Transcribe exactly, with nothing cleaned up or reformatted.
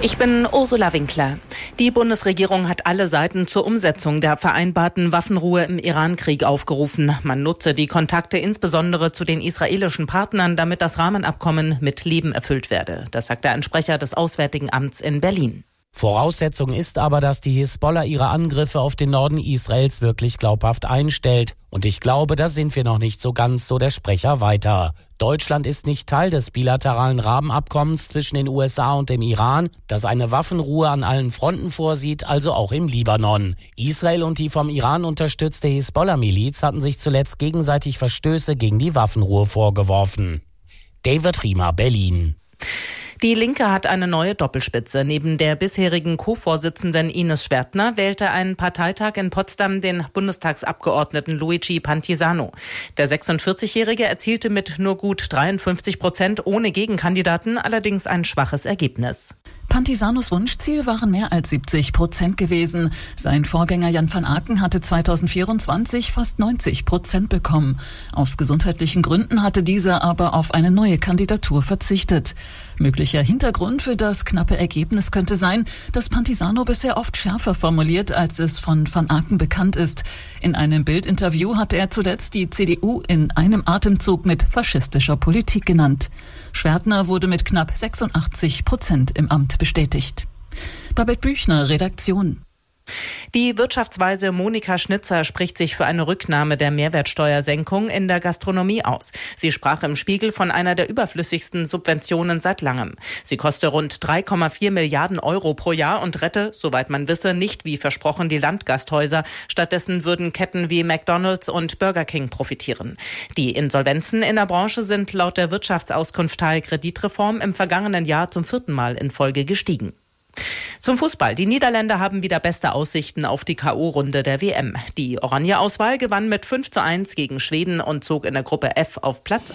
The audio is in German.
Ich bin Ursula Winkler. Die Bundesregierung hat alle Seiten zur Umsetzung der vereinbarten Waffenruhe im Iran-Krieg aufgerufen. Man nutze die Kontakte insbesondere zu den israelischen Partnern, damit das Rahmenabkommen mit Leben erfüllt werde. Das sagte ein Sprecher des Auswärtigen Amts in Berlin. Voraussetzung ist aber, dass die Hisbollah ihre Angriffe auf den Norden Israels wirklich glaubhaft einstellt. Und ich glaube, da sind wir noch nicht so ganz, so der Sprecher weiter. Deutschland ist nicht Teil des bilateralen Rahmenabkommens zwischen den U S A und dem Iran, das eine Waffenruhe an allen Fronten vorsieht, also auch im Libanon. Israel und die vom Iran unterstützte Hisbollah-Miliz hatten sich zuletzt gegenseitig Verstöße gegen die Waffenruhe vorgeworfen. David Riemer, Berlin. Die Linke hat eine neue Doppelspitze. Neben der bisherigen Co-Vorsitzenden Ines Schwertner wählte ein Parteitag in Potsdam den Bundestagsabgeordneten Luigi Pantisano. Der sechsundvierzigjährige erzielte mit nur gut dreiundfünfzig Prozent ohne Gegenkandidaten allerdings ein schwaches Ergebnis. Pantisanos Wunschziel waren mehr als siebzig Prozent gewesen. Sein Vorgänger Jan van Aken hatte zweitausendvierundzwanzig fast neunzig Prozent bekommen. Aus gesundheitlichen Gründen hatte dieser aber auf eine neue Kandidatur verzichtet. Möglicher Hintergrund für das knappe Ergebnis könnte sein, dass Pantisano bisher oft schärfer formuliert, als es von van Aken bekannt ist. In einem Bild-Interview hatte er zuletzt die C D U in einem Atemzug mit faschistischer Politik genannt. Schwertner wurde mit knapp sechsundachtzig Prozent im Amt bestätigt. Babette Büchner, Redaktion. Die Wirtschaftsweise Monika Schnitzer spricht sich für eine Rücknahme der Mehrwertsteuersenkung in der Gastronomie aus. Sie sprach im Spiegel von einer der überflüssigsten Subventionen seit langem. Sie koste rund drei Komma vier Milliarden Euro pro Jahr und rette, soweit man wisse, nicht wie versprochen die Landgasthäuser. Stattdessen würden Ketten wie McDonald's und Burger King profitieren. Die Insolvenzen in der Branche sind laut der Wirtschaftsauskunft Teil Kreditreform im vergangenen Jahr zum vierten Mal in Folge gestiegen. Zum Fußball. Die Niederländer haben wieder beste Aussichten auf die K O-Runde der W M. Die Oranje-Auswahl gewann mit fünf zu eins gegen Schweden und zog in der Gruppe F auf Platz